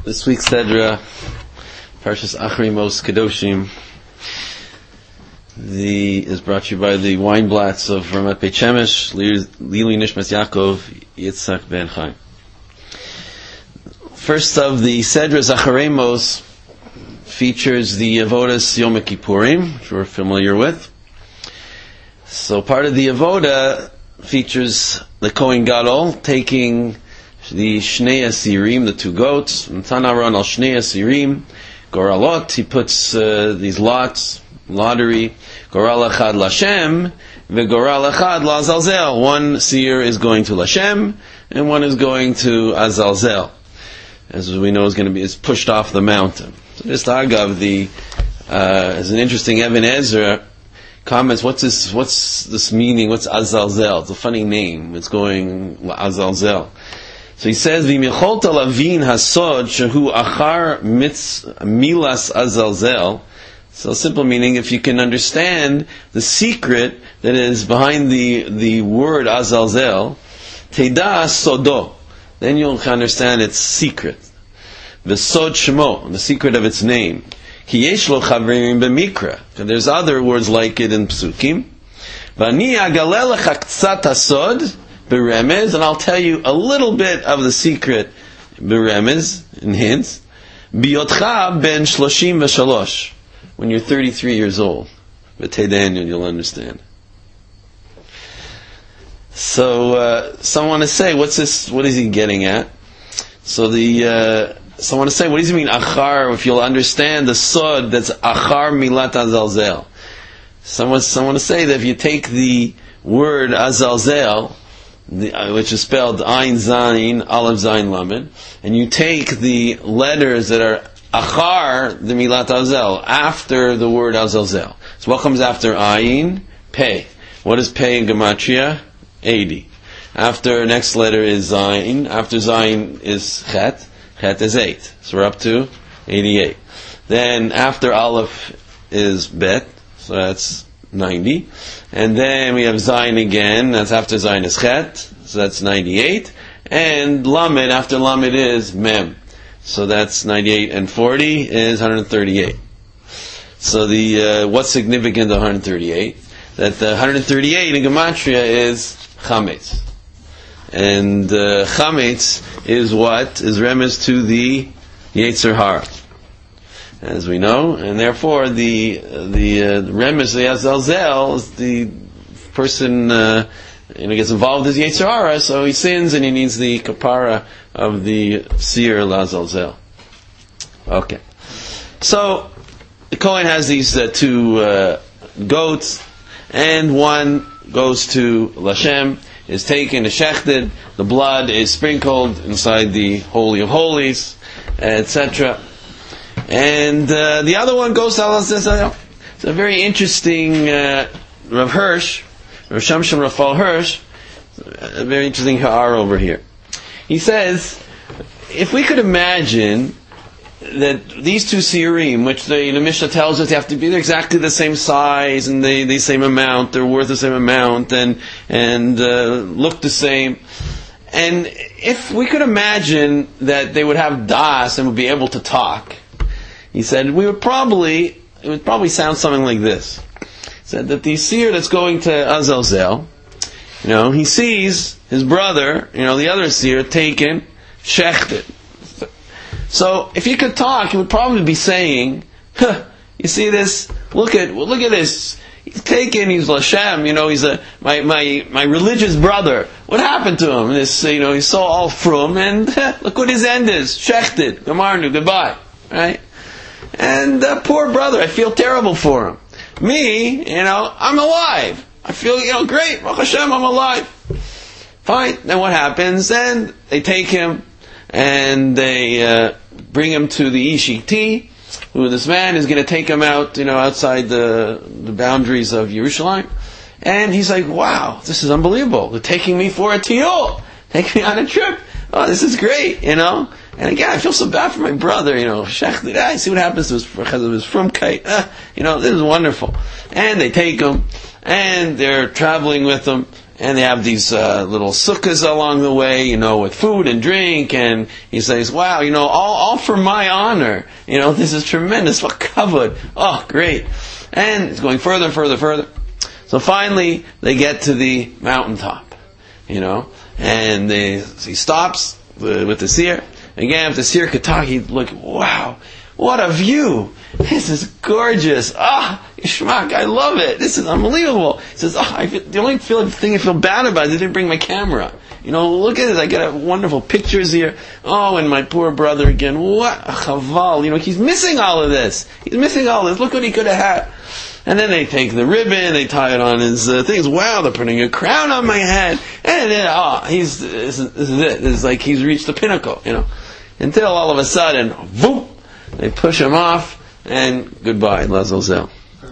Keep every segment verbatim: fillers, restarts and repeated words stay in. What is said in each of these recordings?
This week's Sedra, Parshas Acharei Mos Kedoshim, the is brought to you by the Weinblatts of Ramat Beit Shemesh, Lili Nishmas Yaakov, Yitzhak Ben Chaim. First of the Sedras Acharei Mos features the Avodas Yom Kippurim, which we're familiar with. So part of the Avoda features the Kohen Gadol taking the Shnei Asirim, the two goats, and Tanaron al Shnei Asirim, Goralot, he puts uh, these lots, lottery, Goral Echad Lashem, Vegoral Echad Lazalzel. One seer is going to Lashem, and one is going to Azalzel. As we know, is going to be is pushed off the mountain. So this Agav, the uh, is an interesting Eben Ezra comments. What's this? What's this meaning? What's Azalzel? It's a funny name. It's going Azalzel. So he says, "V'micholta lavin hasod shehu achar mitz milas azalzel." So simple meaning, if you can understand the secret that is behind the the word azalzel, teda sodo, then you'll understand its secret. V'sod shemo, the secret of its name. Ki yesh lo chavrim b'mikra. There's other words like it in Psukim. V'ani agaleh lecha ktsat hasod Beremez, and I'll tell you a little bit of the secret, Beremez, in hints. Biyotcha ben shloshim v'shalosh, when you're thirty-three years old. V'tei Daniel, you'll understand. So, uh, someone to say, what's this, what is he getting at? So the, uh, someone to say, what does he mean, achar, if you'll understand the sod, that's achar milat azalzel. Someone, someone to say that if you take the word azalzel, The, uh, which is spelled Ayin Zayin, Aleph Zayin Lamed, and you take the letters that are Achar, the Milat Azel, after the word Azelzel. So what comes after Ayin? Pei. What is Pei in Gematria? eighty. After next letter is Zayin. After Zayin is Chet. Chet is eight. So we're up to eighty-eight. Then after Aleph is Bet. So that's ninety. And then we have Zayin again, that's after Zayin is Chet, so that's ninety-eight. And Lamed, after Lamed is Mem. So that's ninety-eight, and forty is one hundred thirty-eight. So the uh, what's significant of one hundred thirty-eight? That the one hundred thirty-eight in Gematria is Chametz. And uh, Chametz is what? Is remez to the Yetzer Hara, as we know, and therefore the the uh, remes the Azalzel is the person uh, you know gets involved with his Yetzer Hara, so he sins and he needs the kapara of the seer Lazalzel. Okay, so the Kohen has these uh, two uh, goats, and one goes to Lashem, is taken, is shechted, the blood is sprinkled inside the Holy of Holies, et cetera. And uh, the other one goes to Allah. It's a very interesting uh, Rav Hirsch, Rav Shamshon Raphael Hirsch, a very interesting ha'ar over here. He says, if we could imagine that these two seerim, which the, the Mishnah tells us they have to be exactly the same size and they the same amount, they're worth the same amount and and uh, look the same. And if we could imagine that they would have das and would be able to talk, he said, we would probably, it would probably sound something like this. He said that the seer that's going to Azalzel, you know, he sees his brother, you know, the other seer taken, shechted. So, if he could talk, he would probably be saying, huh, you see this? Look at, look at this. He's taken, he's Lashem, you know, he's a, my, my, my religious brother. What happened to him? This, you know, he's so all frum, and huh, look what his end is. Shechted. Gamarnu, goodbye. Right? And uh, poor brother, I feel terrible for him. Me, you know, I'm alive. I feel, you know, great. Baruch Hashem, I'm alive. Fine. Then what happens? Then they take him and they uh, bring him to the Ishiti, who this man is going to take him out, you know, outside the the boundaries of Yerushalayim. And he's like, wow, this is unbelievable. They're taking me for a tiyul. Taking me on a trip. Oh, this is great, you know. And again, I feel so bad for my brother, you know, Shechted, I see what happens to his, because of his frumkeit, uh, you know, this is wonderful. And they take him, and they're traveling with him, and they have these uh, little sukkahs along the way, you know, with food and drink, and he says, wow, you know, all, all for my honor. You know, this is tremendous. What kavod. Oh, great. And it's going further and further and further. So finally, they get to the mountaintop, you know, and they, he stops with the seer. Again, if the seer could talk, he'd look, wow, what a view. This is gorgeous. Ah, Yishmak, I love it. This is unbelievable. He says, oh, I feel, the only feel, thing I feel bad about is I didn't bring my camera. You know, look at this. I got wonderful pictures here. Oh, and my poor brother again. What a chaval. You know, he's missing all of this. He's missing all this. Look what he could have had. And then they take the ribbon, they tie it on his uh, things. Wow, they're putting a crown on my head. And then, oh, he's, this is, this is it. It's like he's reached the pinnacle, you know. Until all of a sudden, whoop, they push him off. And goodbye, Lazazel.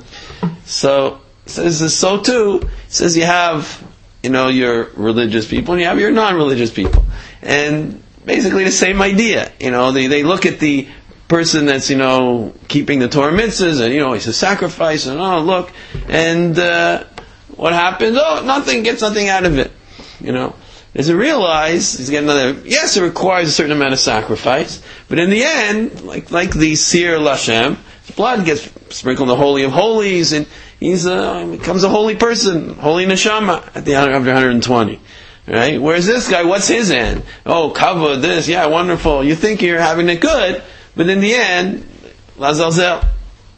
So, says so too. Says you have, you know, your religious people and you have your non-religious people, and basically the same idea. You know, they they look at the person that's, you know, keeping the Torah mitzvahs, and you know, it's a sacrifice, and oh look, and uh, what happens? Oh, nothing, gets nothing out of it. You know. As you realize, he's getting another. Yes, it requires a certain amount of sacrifice, but in the end, like like the Seer Lashem, his blood gets sprinkled in the Holy of Holies, and he's uh, becomes a holy person, holy neshama at the after one hundred twenty. Right? Whereas this guy, what's his end? Oh, kavod, this, yeah, wonderful. You think you're having it good, but in the end, lazazel.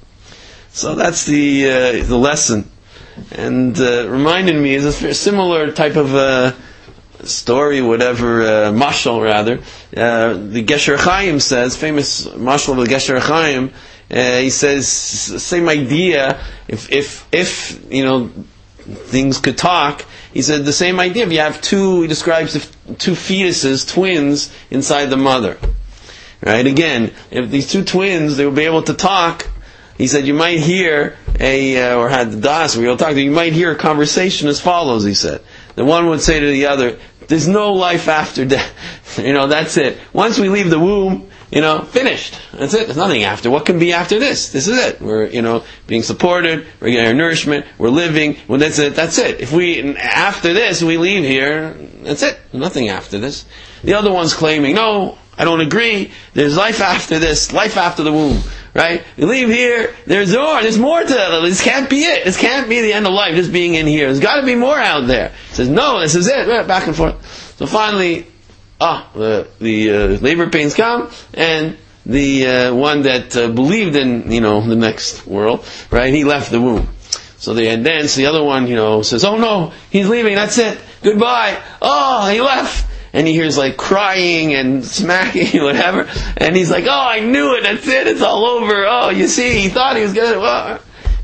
So that's the uh, the lesson, and uh, reminded me is a similar type of. Uh, story, whatever, uh, mashal rather. Uh, the Gesher Chaim says, famous mashal of the Gesher Chaim, uh, he says, same idea, if, if, if, you know, things could talk, he said the same idea, if you have two, he describes two fetuses, twins, inside the mother. Right? Again, if these two twins, they would be able to talk, he said you might hear a, uh, or had the das, we all talk, you might hear a conversation as follows, he said. The one would say to the other, there's no life after death. You know, that's it. Once we leave the womb, you know, finished. That's it. There's nothing after. What can be after this? This is it. We're, you know, being supported, we're getting our nourishment, we're living. Well, that's it. That's it. If we, after this, we leave here, that's it. Nothing after this. The other one's claiming, no, I don't agree. There's life after this, life after the womb. Right? We leave here, there's more, there's more to it. This can't be it. This can't be the end of life, just being in here. There's got to be more out there. He says, no, this is it. Back and forth. So finally, ah, the, the uh, labor pains come, and the uh, one that uh, believed in, you know, the next world, right, he left the womb. So they and then so the other one, you know, says, oh no, he's leaving, that's it. Goodbye. Oh, he left. And he hears like crying and smacking, whatever. And he's like, oh, I knew it. That's it. It's all over. Oh, you see, he thought he was going to... Well.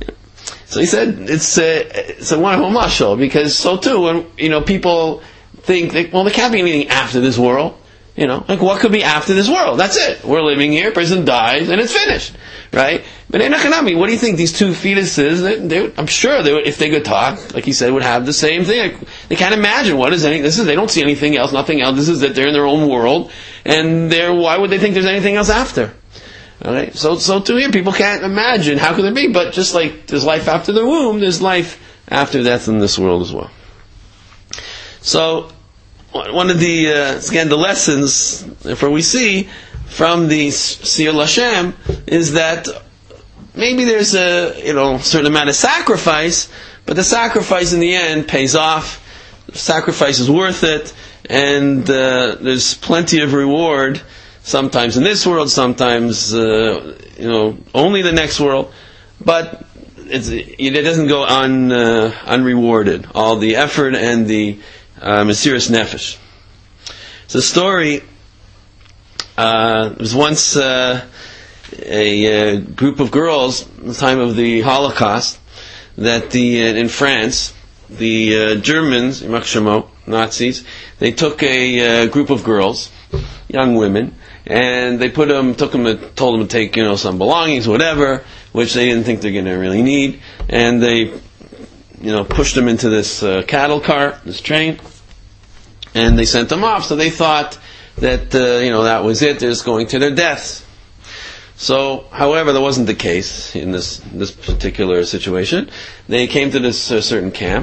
So he said, it's a, it's a wonderful mashal, because so too, when, you know, people think, that, well, there can't be anything after this world. You know, like what could be after this world? That's it. We're living here, person dies, and it's finished. Right? But in Economy, what do you think? These two fetuses, they, they, I'm sure they would, if they could talk, like he said, would have the same thing. Like, they can't imagine what is any, this is, they don't see anything else, nothing else. This is that they're in their own world, and they're, why would they think there's anything else after? Alright? So, so to here, people can't imagine, how could there be? But just like there's life after the womb, there's life after death in this world as well. So, one of the, uh, again, the lessons, therefore we see, from the Seer Lashem is that maybe there's a, you know, certain amount of sacrifice, but the sacrifice in the end pays off. The sacrifice is worth it, and uh, there's plenty of reward. Sometimes in this world, sometimes uh, you know only the next world, but it's, it doesn't go un, uh, unrewarded. All the effort and the uh, Mesiras Nefesh. It's a story. Uh, there was once uh, a, a group of girls at the time of the Holocaust that the uh, in France, the uh, Germans, Nazis, they took a uh, group of girls, young women, and they put them, took them, told them to take, you know, some belongings, whatever, which they didn't think they're going to really need, and they, you know, pushed them into this uh, cattle cart, this train, and they sent them off. So they thought that, uh, you know, that was it, they're just going to their deaths. So, however, that wasn't the case in this this particular situation. They came to this uh, certain camp,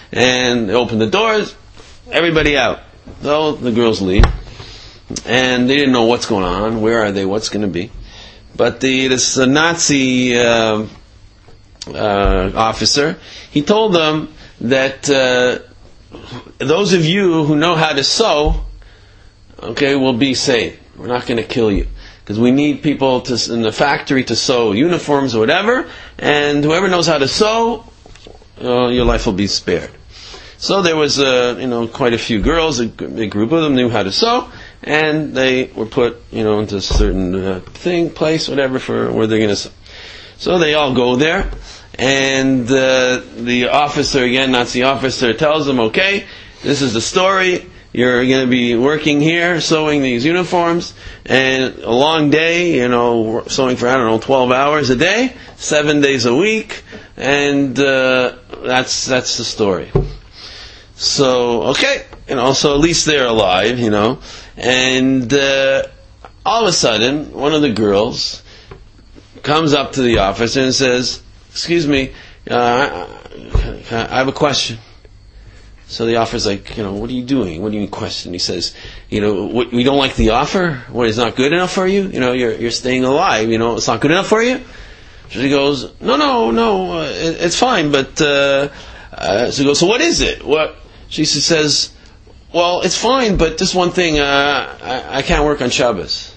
and they open the doors, everybody out. So the girls leave, and they didn't know what's going on, where are they, what's going to be. But the this uh, Nazi uh, uh, officer, he told them that uh, those of you who know how to sew, okay, will be saved. We're not going to kill you, because we need people to, in the factory to sew uniforms or whatever, and whoever knows how to sew, uh, your life will be spared. So there was, uh, you know, quite a few girls, a big group of them knew how to sew, and they were put, you know, into a certain uh, thing, place, whatever, for where they're going to sew. So they all go there, and uh, the officer, again, Nazi officer, tells them, okay, this is the story. You're going to be working here, sewing these uniforms, and a long day, you know, sewing for, I don't know, twelve hours a day, seven days a week, and uh, that's that's the story. So, okay, you know, so at least they're alive, you know, and uh, all of a sudden, one of the girls comes up to the officer and says, excuse me, uh, I have a question. So the officer's like, you know, what are you doing? What do you mean question? He says, you know, what, we don't like the offer? What, is not good enough for you? You know, you're you're staying alive, you know, it's not good enough for you? So he goes, no, no, no, uh, it, it's fine, but, uh, uh, so he goes, so what is it? What? She says, well, it's fine, but this one thing, uh, I, I can't work on Shabbos.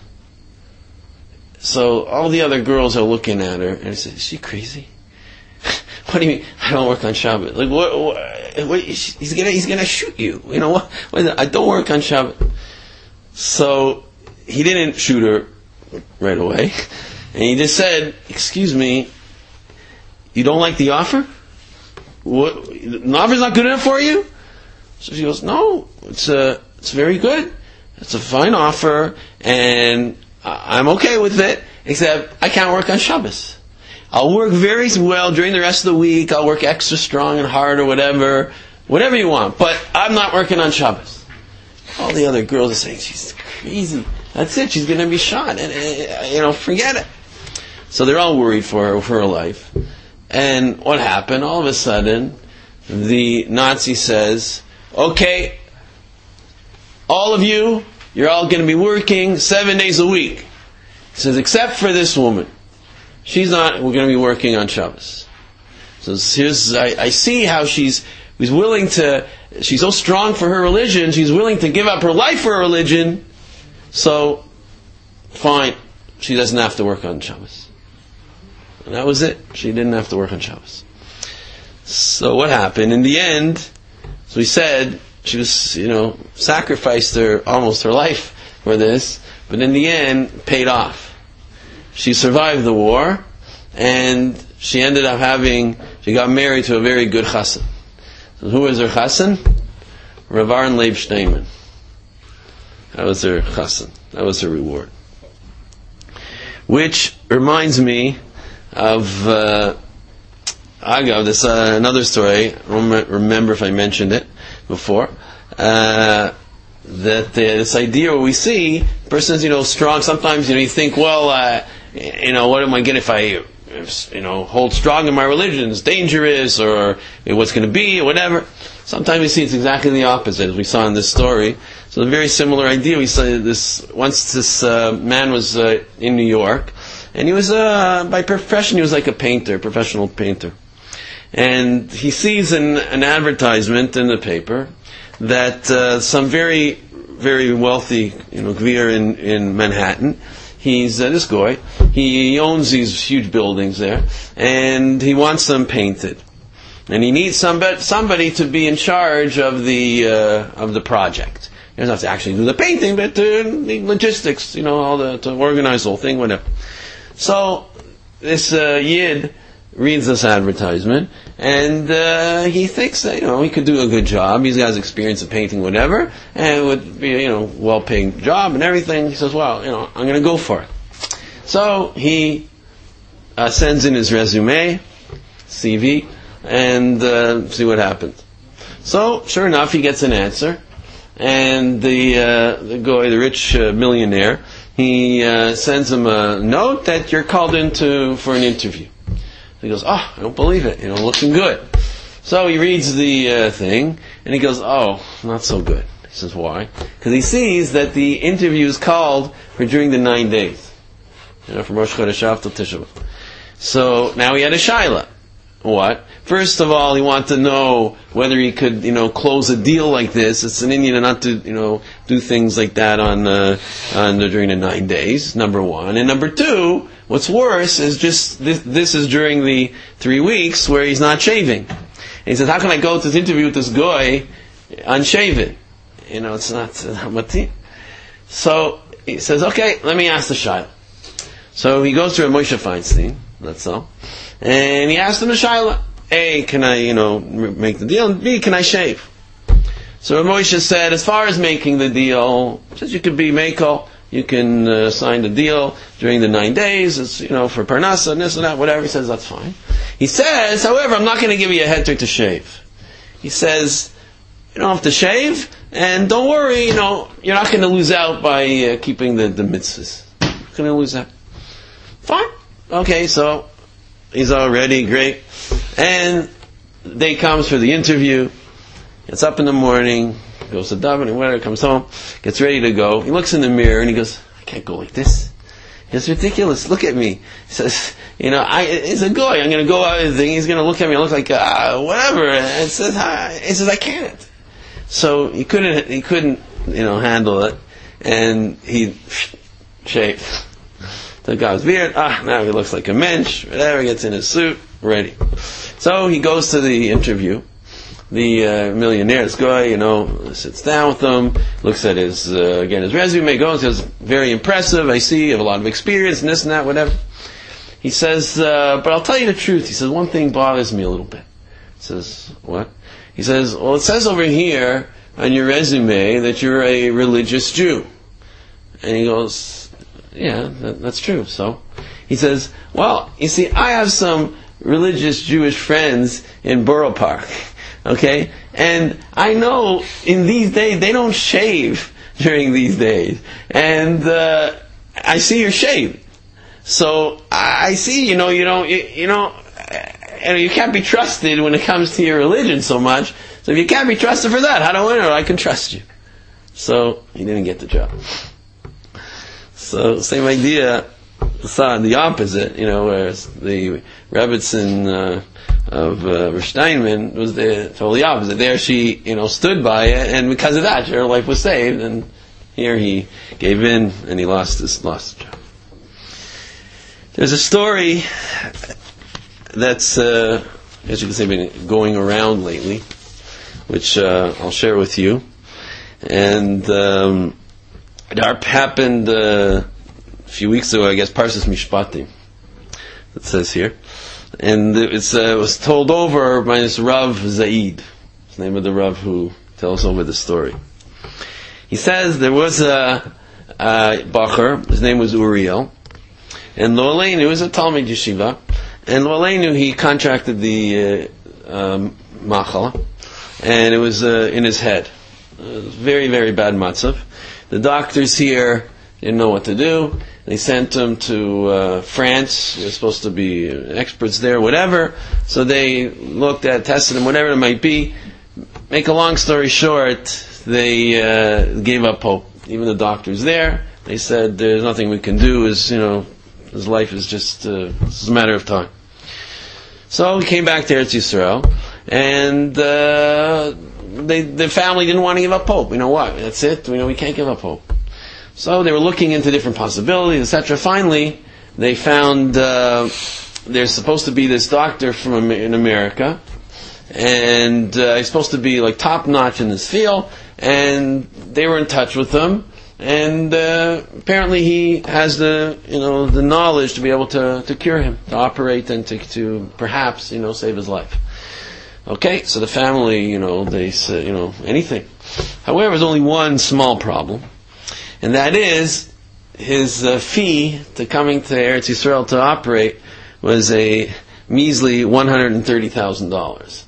So all the other girls are looking at her, and I said, is she crazy? What do you mean, I don't work on Shabbat? Like, what, what, what, he's gonna, he's gonna shoot you. You know what? what I don't work on Shabbat. So, he didn't shoot her right away. And he just said, excuse me, you don't like the offer? What, the offer's not good enough for you? So she goes, no, it's uh, it's very good. It's a fine offer, and I'm okay with it, except I can't work on Shabbos. I'll work very well during the rest of the week. I'll work extra strong and hard or whatever. Whatever you want. But I'm not working on Shabbos. All the other girls are saying, she's crazy. That's it. She's going to be shot. And, uh, you know, forget it. So they're all worried for her, for her life. And what happened? All of a sudden, the Nazi says, okay, all of you, you're all going to be working seven days a week. He says, except for this woman. She's not, we're going to be working on Shabbos. So here's, I, I see how she's, she's willing to, she's so strong for her religion, she's willing to give up her life for her religion, so, fine, she doesn't have to work on Shabbos. And that was it. She didn't have to work on Shabbos. So what happened? In the end, so he said, she was, you know, sacrificed her, almost her life for this, but in the end, paid off. She survived the war, and she ended up having, she got married to a very good chassan. So who was her chassan? Rav Aaron Leib Steinman. That was her chassan. That was her reward. Which reminds me of, uh, Agav, this, uh, another story. I don't remember if I mentioned it before. Uh, that uh, this idea where we see, the person's, you know, strong. Sometimes, you know, you think, well, uh, you know, what am I getting if I, you know, hold strong in my religion? It's dangerous, or you know, what's going to be, or whatever. Sometimes we see it's exactly the opposite, as we saw in this story. So a very similar idea. We saw this once. This uh, man was uh, in New York, and he was uh, by profession he was like a painter, professional painter, and he sees an, an advertisement in the paper that uh, some very, very wealthy, you know, gvir in in Manhattan. He's uh, this guy. He owns these huge buildings there, and he wants them painted. And he needs somebody, somebody to be in charge of the uh, of the project. He doesn't have to actually do the painting, but uh, the logistics, you know, all the to organize the whole thing, whatever. So this uh, Yid reads this advertisement, and uh, he thinks that, you know, he could do a good job. He's got his experience of painting, whatever, and it would be, you know, well-paying job and everything. He says, well, you know, I'm going to go for it. So he uh, sends in his resume, C V, and uh, see what happens. So, sure enough, he gets an answer, and the uh, the guy, the rich uh, millionaire, he uh, sends him a note that you're called into for an interview. He goes, oh, I don't believe it. You know, looking good. So he reads the uh, thing, and he goes, oh, not so good. He says, why? Because he sees that the interview is called for during the nine days. You know, from Rosh Chodesh Av till Tisha B'Av. So now he had a shaila. What? First of all, he wanted to know whether he could, you know, close a deal like this. It's an Indian not to, you know, do things like that on, uh, on the, during the nine days. Number one, and number two, what's worse is just this. This is during the three weeks where he's not shaving. And he says, "How can I go to this interview with this guy unshaven? You know, it's not uh, matin." So he says, "Okay, let me ask the shayla." So he goes to Rav Moshe Feinstein. That's all. And he asked him a shayla. A, can I, you know, make the deal? And B, can I shave? So Rav Moshe said, as far as making the deal, says you could be mekel, you can uh, sign the deal during the nine days, it's, you know, for parnasa, and this and that, whatever. He says, that's fine. He says, however, I'm not going to give you a heter to shave. He says, you don't have to shave, and don't worry, you know, you're not going to lose out by uh, keeping the, the mitzvahs. You're going to lose out. Fine. Okay, so he's all ready, great. And day comes for the interview. Gets up in the morning, goes to davening, whatever, comes home, gets ready to go. He looks in the mirror and he goes, I can't go like this. It's ridiculous. Look at me. He says, you know, I, it's a guy. I'm going to go out and he's going to look at me and look like, uh, whatever. And says, I, he says, I can't. So he couldn't, he couldn't, you know, handle it. And he shaved. Took out his beard. Ah, now he looks like a mensch. Whatever, gets in his suit, ready. So he goes to the interview. The uh, millionaire, this guy, you know, sits down with him, looks at his, uh, again, his resume, goes, says, very impressive, I see, you have a lot of experience, and this and that, whatever. He says, uh, but I'll tell you the truth. He says, one thing bothers me a little bit. He says, what? He says, well, it says over here on your resume that you're a religious Jew. And he goes, yeah, that, that's true. So he says, well, you see, I have some religious Jewish friends in Borough Park. Okay? And I know in these days, they don't shave during these days. And uh, I see you're shaved. So I see, you know, you don't, you, you know, you can't be trusted when it comes to your religion so much. So if you can't be trusted for that, how do I know I can trust you? So he didn't get the job. So same idea, the opposite, you know, where the Rebbitzin uh, of uh, Rav Steinman was the totally opposite. There she, you know, stood by it, and because of that, her life was saved. And here he gave in, and he lost his lost his job. There's a story that's, uh, as you can say, been going around lately, which uh, I'll share with you. And um, it happened uh, a few weeks ago, I guess, Parshas Mishpatim, it says here. And it's, uh, it was told over by this Rav Zaid, the name of the Rav who tells over the story. He says there was a, a Bacher, his name was Uriel, and Lo Aleinu was a Talmid Yeshiva, and Lo Aleinu, he contracted the uh, um, Machala, and it was uh, in his head. It was very, very bad matzav. The doctors here didn't know what to do. They sent him to uh, France. They were supposed to be experts there, whatever. So they looked at, tested him, whatever it might be. Make a long story short, they uh, gave up hope. Even the doctors there, they said, there's nothing we can do. Is you know, his life is just uh, it's a matter of time. So he came back to Eretz Yisrael, and uh, they, the family didn't want to give up hope. You know what? That's it. We know we can't give up hope. So they were looking into different possibilities, et cetera. Finally, they found uh, there's supposed to be this doctor from in America, and uh, he's supposed to be like top notch in this field. And they were in touch with him, and uh, apparently he has the you know the knowledge to be able to, to cure him, to operate, and to, to perhaps you know save his life. Okay, so the family you know they said you know anything. However, there's only one small problem. And that is, his uh, fee to coming to Eretz Yisrael to operate was a measly one hundred thirty thousand dollars.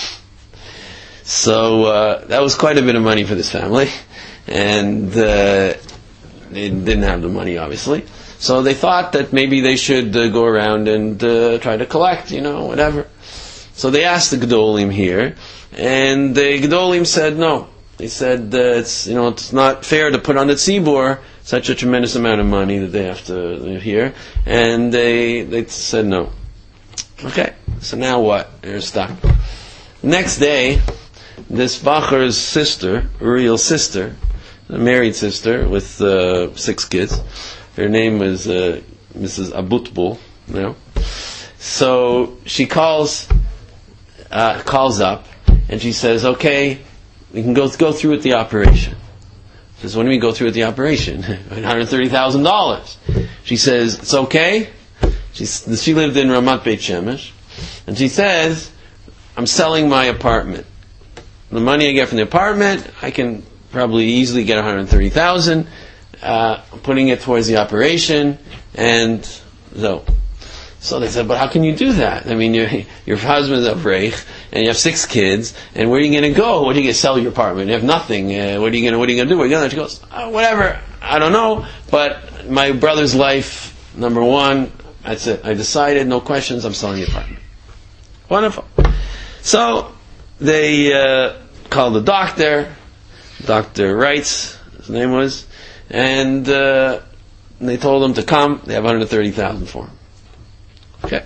So uh, that was quite a bit of money for this family. And uh, they didn't have the money, obviously. So they thought that maybe they should uh, go around and uh, try to collect, you know, whatever. So they asked the Gedolim here, and the Gedolim said no. They said uh, it's you know it's not fair to put on the tzibur such a tremendous amount of money that they have to hear, and they they said no. Okay, so now what? They're stuck. Next day, this Bacher's sister, Uriel's sister, a married sister with uh, six kids. Her name was uh, Missus Abutbul. You know, so she calls uh, calls up and she says, "Okay, we can go go through with the operation." She says, "What do you mean go through with the operation? one hundred thirty thousand dollars." She says, "It's okay." She she lived in Ramat Beit Shemesh, and she says, "I'm selling my apartment. The money I get from the apartment, I can probably easily get one hundred thirty thousand dollars. Uh, I'm putting it towards the operation, and so." So they said, "But how can you do that? I mean, your your husband's a breich, and you have six kids, and where are you going to go? What are you going to sell your apartment? You have nothing. Uh, what are you going to What are you going to do? What are you going to?" She goes, oh, "Whatever. I don't know. But my brother's life, number one. That's it. I decided. No questions. I'm selling the apartment." Wonderful. So they uh, called the doctor. Doctor Wrights, his name was, and uh, they told him to come. They have one hundred thirty thousand dollars for him. Okay.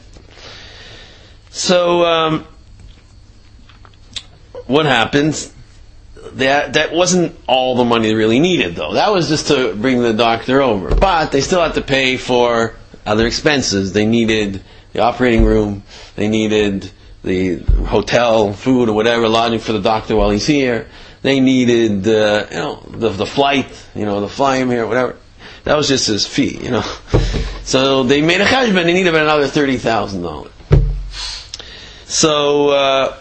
So, um, what happens? That that wasn't all the money they really needed, though. That was just to bring the doctor over. But they still had to pay for other expenses. They needed the operating room. They needed the hotel, food, or whatever, lodging for the doctor while he's here. They needed, uh, you know, the the flight, you know, the fly him here, whatever. That was just his fee, you know. So they made a cheshbon. They needed about another thirty thousand dollars. So uh,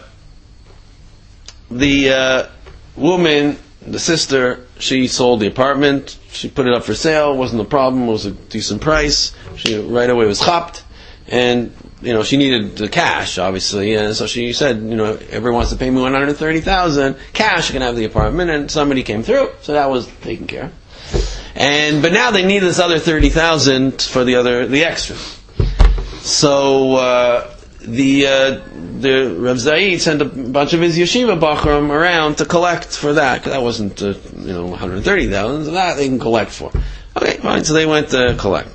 the uh, woman, the sister, she sold the apartment. She put it up for sale. Wasn't a problem. It was a decent price. She right away was chapped, and you know she needed the cash, obviously. And so she said, you know, everyone wants to pay me one hundred thirty thousand dollars cash. You can have the apartment. And somebody came through, so that was taken care of. And but now they need this other thirty thousand for the other the extra. So uh, the uh, the Rav Zaid sent a bunch of his yeshiva bachram around to collect for that. Cause that wasn't uh, you know one hundred thirty thousand. So that they can collect for. Okay, fine. So they went to collect.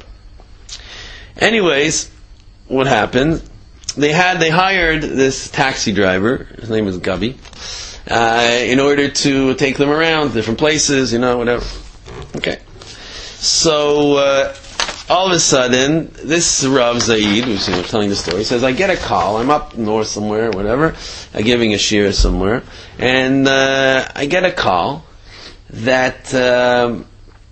Anyways, what happened? They had they hired this taxi driver. His name was Gabi, uh, in order to take them around different places. You know, whatever. Okay. So, uh, all of a sudden, this Rav Zaid, who's you know, telling the story, says, I get a call, I'm up north somewhere, whatever, I'm giving a shir somewhere, and uh, I get a call that um,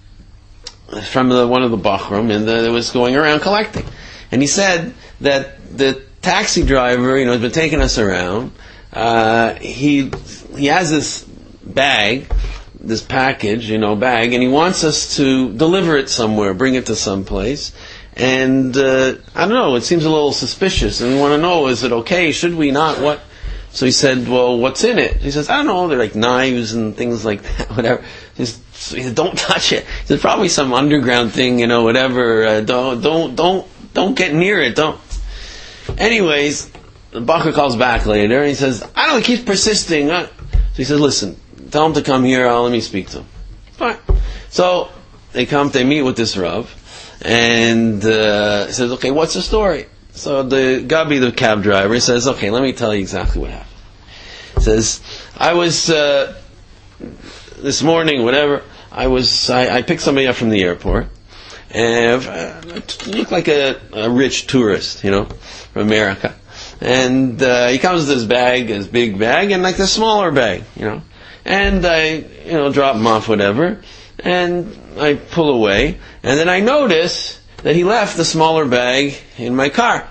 from the, one of the bachram, and that was going around collecting. And he said that the taxi driver, you know, has been taking us around, uh, he he has this bag, this package, you know, bag, and he wants us to deliver it somewhere, bring it to some place. And uh, I don't know, it seems a little suspicious, and we want to know, is it okay? Should we not? What? So he said, well, what's in it? He says, I don't know, they're like knives and things like that, whatever. He says, he said, don't touch it. He said, probably some underground thing, you know, whatever. Uh, don't, don't, don't, don't get near it. Don't. Anyways, the Bacher calls back later, and he says, I don't know, he keeps persisting. So he says, listen, tell him to come here, I'll let me speak to him. Fine. So, they come, they meet with this Rav, and uh, he says, okay, what's the story? So the Gabi, the cab driver, says, okay, let me tell you exactly what happened. He says, I was, uh, this morning, whatever, I was, I, I picked somebody up from the airport, and uh, it looked like a, a rich tourist, you know, from America. And uh, he comes with his bag, his big bag, and like the smaller bag, you know. And I, you know, drop him off, whatever, and I pull away, and then I notice that he left the smaller bag in my car.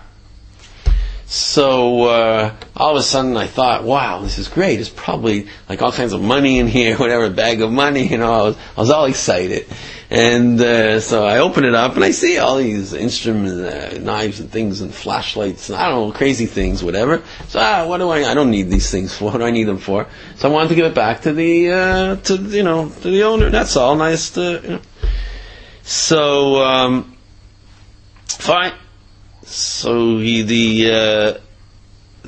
So, uh, all of a sudden I thought, wow, this is great. There's probably like all kinds of money in here, whatever, a bag of money, you know, I was, I was all excited. And, uh, so I open it up and I see all these instruments, uh, knives and things and flashlights and I don't know, crazy things, whatever. So, ah, what do I, I don't need these things for, what do I need them for? So I wanted to give it back to the, uh, to, you know, to the owner, that's all, nice to, you know. So, um, fine. So he, the, uh,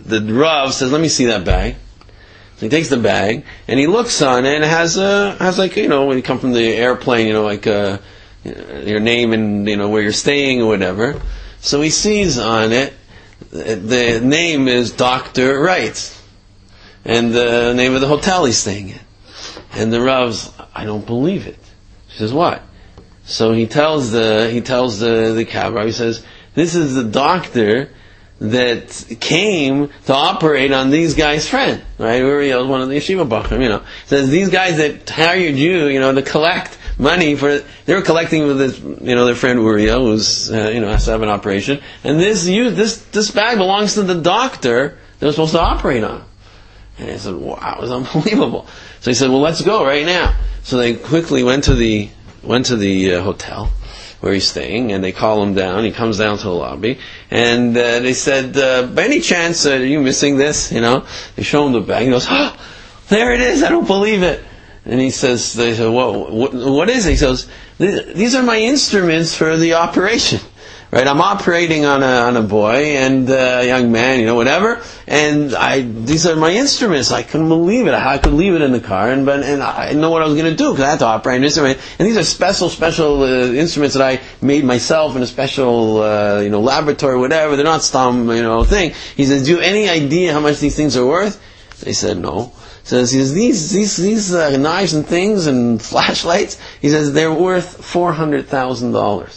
the Rav says, let me see that bag. So he takes the bag, and he looks on it, and it has, uh, has like, you know, when you come from the airplane, you know, like, uh, your name and, you know, where you're staying or whatever. So he sees on it, the name is Doctor Wright. And the name of the hotel he's staying in. And the Rav's, I don't believe it. She says, what? So he tells the, he tells the, the cab driver, he says, this is the doctor that came to operate on these guys' friend, right? Uriel was one of the yeshiva bachrim, you know. Says these guys that hired you, you know, to collect money for, they were collecting with this, you know, their friend Uriel, who's, uh, you know, has to have an operation. And this, you, this, this bag belongs to the doctor that was supposed to operate on. And I said, wow, it was unbelievable. So he said, well, let's go right now. So they quickly went to the, went to the uh, hotel where he's staying, and they call him down. He comes down to the lobby, and uh, they said, uh, by any chance, uh, are you missing this? You know, they show him the bag. He goes, oh, there it is. I don't believe it. And he says, they said, what, what, what is it? He says, these are my instruments for the operation. Right, I'm operating on a on a boy and a young man, you know, whatever. And I, these are my instruments. I couldn't believe it. I could leave it in the car, and but and I didn't know what I was going to do because I had to operate an instrument. And these are special, special uh, instruments that I made myself in a special, uh, you know, laboratory, whatever. They're not some, you know, thing. He says, "Do you have any idea how much these things are worth?" They said, "No." He says, he says, these these these uh, knives and things and flashlights. He says they're worth four hundred thousand dollars.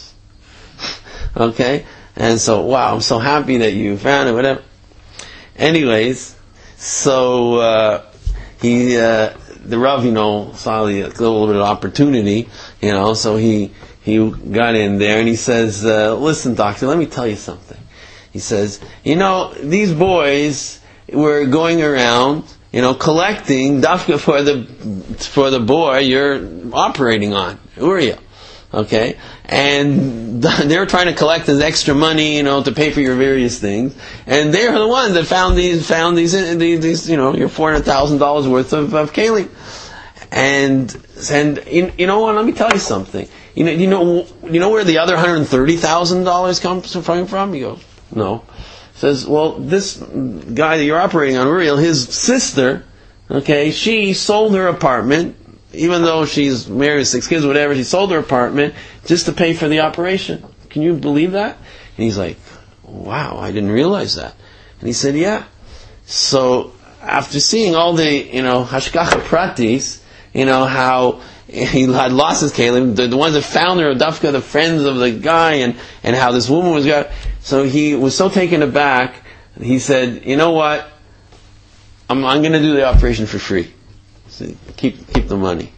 Okay, and so wow, I'm so happy that you found it. Whatever. Anyways, so uh, he, uh, the Rav, you know, saw the, a little bit of opportunity, you know, so he he got in there and he says, uh, "Listen, doctor, let me tell you something." He says, "You know, these boys were going around, you know, collecting dafka for the for the boy you're operating on, Uriel." Okay, and they were trying to collect this extra money, you know, to pay for your various things, and they're the ones that found these, found these, these, you know, your four hundred thousand dollars worth of, of kalim, and and you, you know what? Let me tell you something. You know, you know, you know where the other hundred thirty thousand dollars comes from? From? He goes, no. He says, well, this guy that you're operating on, Uriel, his sister, okay, she sold her apartment. Even though she's married with six kids, whatever, she sold her apartment just to pay for the operation. Can you believe that? And he's like, wow, I didn't realize that. And he said, yeah. So after seeing all the, you know, hashgacha pratis, you know, how he had lost his kalim, the, the ones that found her, dafka, the friends of the guy, and, and how this woman was got. So he was so taken aback, he said, you know what? I'm, I'm going to do the operation for free. Keep keep the money.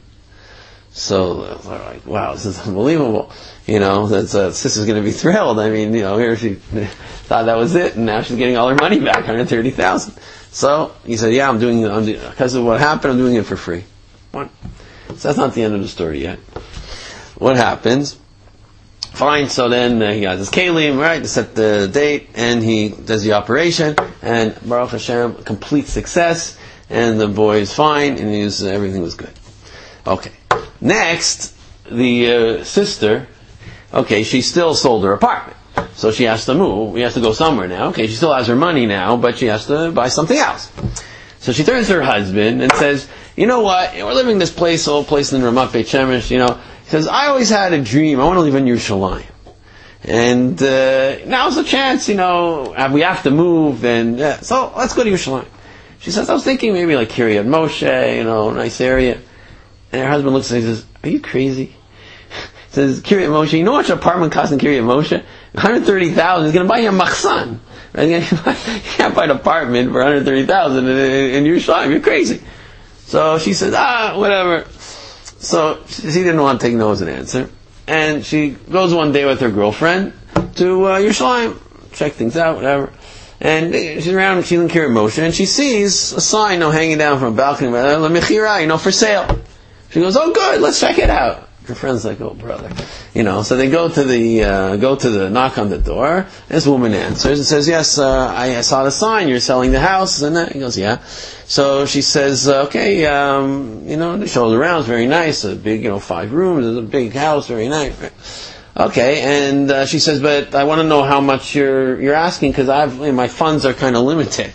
So uh, like, wow, this is unbelievable. You know, that's uh, sister's going to be thrilled. I mean, you know, here she thought that was it, and now she's getting all her money back, one hundred thirty thousand. So he said, "Yeah, I'm doing it I'm doing, because of what happened. I'm doing it for free." What? So that's not the end of the story yet. What happens? Fine. So then uh, he got his kalim, right, to set the date, and he does the operation, and Baruch Hashem, complete success. And the boy is fine, and he was, everything was good. Okay. Next, the uh, sister, okay, she still sold her apartment. So she has to move. We have to go somewhere now. Okay, she still has her money now, but she has to buy something else. So she turns to her husband and says, you know what, we're living in this place, old place in Ramat Beit Shemesh, you know. He says, I always had a dream. I want to live in Yerushalayim. And uh, now's the chance, you know, we have to move, and uh, so let's go to Yerushalayim. She says, I was thinking maybe like Kiryat Moshe, you know, nice area. And her husband looks at her and says, are you crazy? He says, Kiryat Moshe, you know how much an apartment costs in Kiryat Moshe? one hundred thirty thousand dollars. He's going to buy you a machsan. Right? You can't buy an apartment for one hundred thirty thousand dollars in, in Yerushalayim. You're crazy. So she says, ah, whatever. So she didn't want to take no as an answer. And she goes one day with her girlfriend to uh, Yerushalayim, check things out, whatever. And she's around, she's in Kiryat Moshe, and she sees a sign, you know, hanging down from a balcony, you know, for sale. She goes, oh good, let's check it out. Her friend's like, oh brother. You know, so they go to the, uh, go to the knock on the door. This woman answers and says, yes, uh, I saw the sign, you're selling the house, and that. He goes, yeah. So she says, okay, um, you know, they show it around, it's very nice, a big, you know, five rooms, it's a big house, very nice. okay, and uh, she says, but I want to know how much you're you're asking because I've you know, my funds are kind of limited.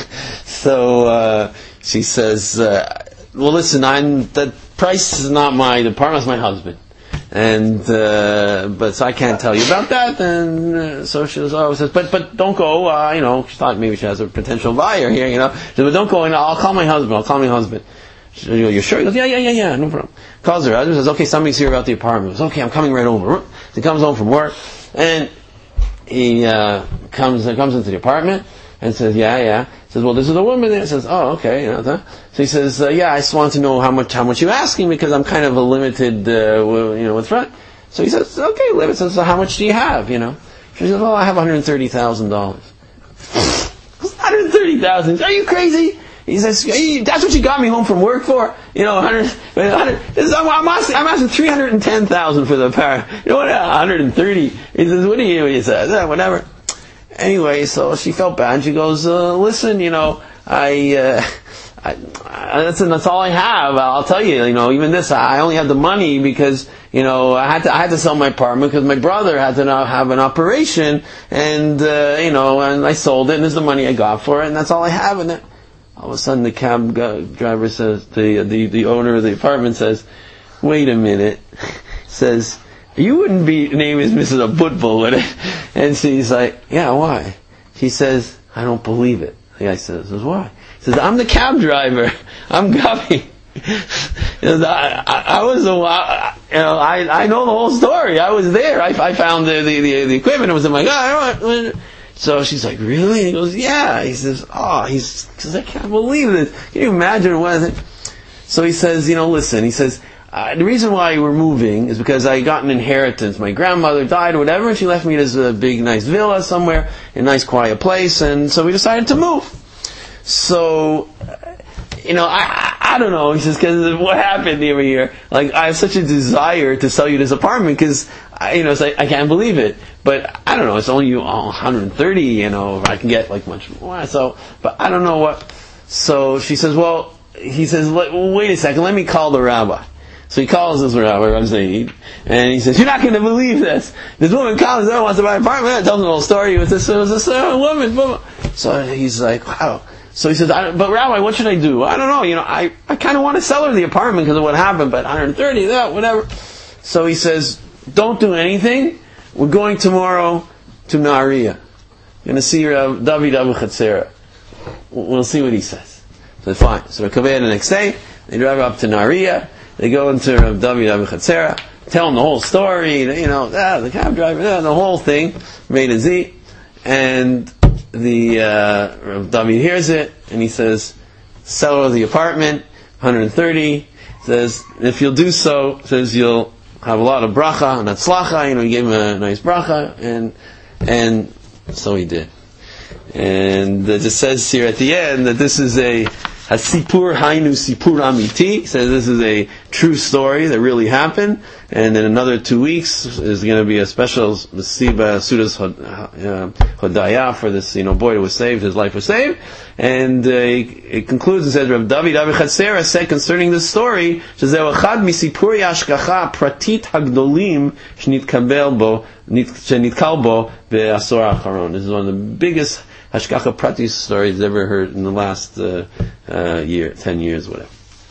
So uh, she says, uh, well, listen, I'm the price is not my the apartment, it's my husband. And uh, but so I can't tell you about that. And uh, so she was always says, but but don't go. Uh, you know, she thought maybe she has a potential buyer here. You know, she said, but don't go. And I'll call my husband. I'll call my husband. She said, you're sure? He goes, yeah, yeah, yeah, yeah, no problem. Calls her husband. Says, okay, somebody's here about the apartment. He goes, okay, I'm coming right over. He comes home from work, and he uh, comes uh, comes into the apartment and says, yeah, yeah. Says, well, this is the woman there. Says, oh, okay. You know, so he says, uh, yeah, I just want to know how much how much you're asking because I'm kind of a limited, uh, you know, with front. So he says, okay, limit. Says, so how much do you have? You know, she says, well, I have one hundred thirty thousand dollars. one hundred thirty thousand. Are you crazy? He says, that's what you got me home from work for? You know, one hundred, one hundred this is, I'm, I'm asking, I'm asking three hundred ten thousand for the power. You know what? one hundred thirty. He says, what do you? He says, eh, whatever. Anyway, so she felt bad. She goes, uh, listen, you know, I, uh, I, I that's, that's all I have. I'll tell you, you know, even this, I only have the money because, you know, I had to, I had to sell my apartment because my brother had to now have an operation and, uh, you know, and I sold it and this is the money I got for it and that's all I have. And then all of a sudden the cab driver says, the, the, the owner of the apartment says, wait a minute, says, you wouldn't be named as Missus Abutbul, would it? And she's like, yeah, why? She says, I don't believe it. The guy says, why? He says, I'm the cab driver. I'm Gabi. I, I, I was, a, I, you know, I, I know the whole story. I was there. I, I found the, the, the, the equipment. It was in my car. So she's like, really? He goes, yeah. He says, oh, he's, because I can't believe this. Can you imagine what is it? So he says, you know, listen, he says, Uh, the reason why we're moving is because I got an inheritance. My grandmother died or whatever, and she left me this uh, big, nice villa somewhere, a nice, quiet place, and so we decided to move. So, uh, you know, I, I, I don't know, he says, because what happened over here, like, I have such a desire to sell you this apartment, because, you know, it's like, I can't believe it. But, I don't know, it's only oh, one hundred thirty, you know, I can get, like, much more, so, but I don't know what. So, she says, well, he says, wait a second, let me call the rabbi. So he calls this rabbi, Rav Zaid, and he says, you're not going to believe this. This woman comes there, wants to buy an apartment, tells him the whole story. It was this, it was this uh, woman. So he's like, wow. So he says, I, but Rabbi, what should I do? I don't know. You know, I, I kind of want to sell her the apartment because of what happened, but one hundred thirty, that, whatever. So he says, don't do anything. We're going tomorrow to Nahariya. We're going to see Rav David Abu Chatzera. We'll see what he says. So fine. So they come in the next day, they drive up to Nahariya. They go into Rav David Abu Chatzera, tell him the whole story, you know, ah, the cab driver, ah, the whole thing, made a Z, and the uh, Rav David hears it, and he says, sell her the apartment, one hundred thirty, says, if you'll do so, says you'll have a lot of bracha and atzlacha, you know, he gave him a nice bracha, and and so he did. And it just says here at the end that this is a Hasipur Hainu Sipur Amiti, says this is a true story that really happened, and in another two weeks is going to be a special Mesiba Sudas Hodaya for this, you know, boy who was saved, his life was saved, and uh, it concludes and says, Rav David Abu Chatzera said concerning this story, Shezeu Echad Misipuri Hashgacha Pratit Hagdolim Shnitkabel Bo Shnitkal Bo Be'asor Acharon. This is one of the biggest Hashgacha Pratis stories ever heard in the last uh, uh, year, ten years, whatever.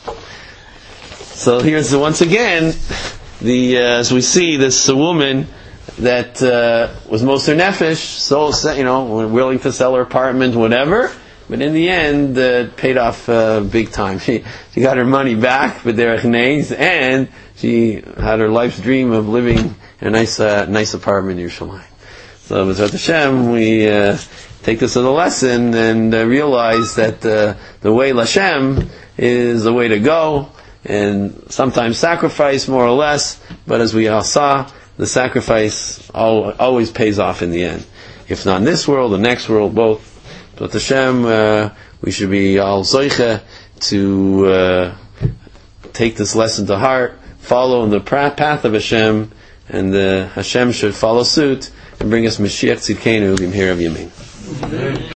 So here's the, once again, the uh, as we see this uh, woman that uh, was Moser Nefesh, so you know, willing to sell her apartment, whatever. But in the end, uh, it paid off uh, big time. She she got her money back, but derech neis, and she had her life's dream of living in a nice uh, nice apartment in Yerushalayim. So B'ezrat Hashem, we uh, take this as a lesson and uh, realize that uh, the way L'Hashem is the way to go, and sometimes sacrifice more or less, but as we all saw, the sacrifice always pays off in the end. If not in this world, the next world, both. But Hashem, uh, we should be all zoiche to uh, take this lesson to heart, follow in the path of Hashem, and uh, Hashem should follow suit and bring us Mashiach Tzidkenu B'mehera B'yamin.